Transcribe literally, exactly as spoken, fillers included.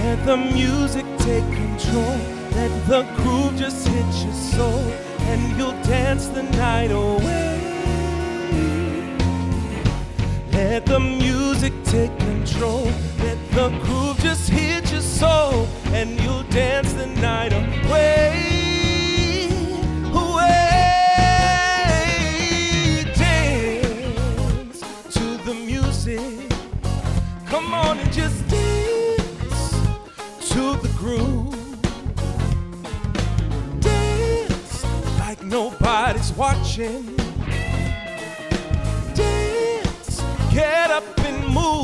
Let the music take control. Let the groove just hit your soul, and you'll dance the night away. Let the music take control. Let the groove just hit your soul, and you'll dance the night away. Away. Dance to the music. Come on and just dance to the groove. Dance like nobody's watching. Dance, get up and move.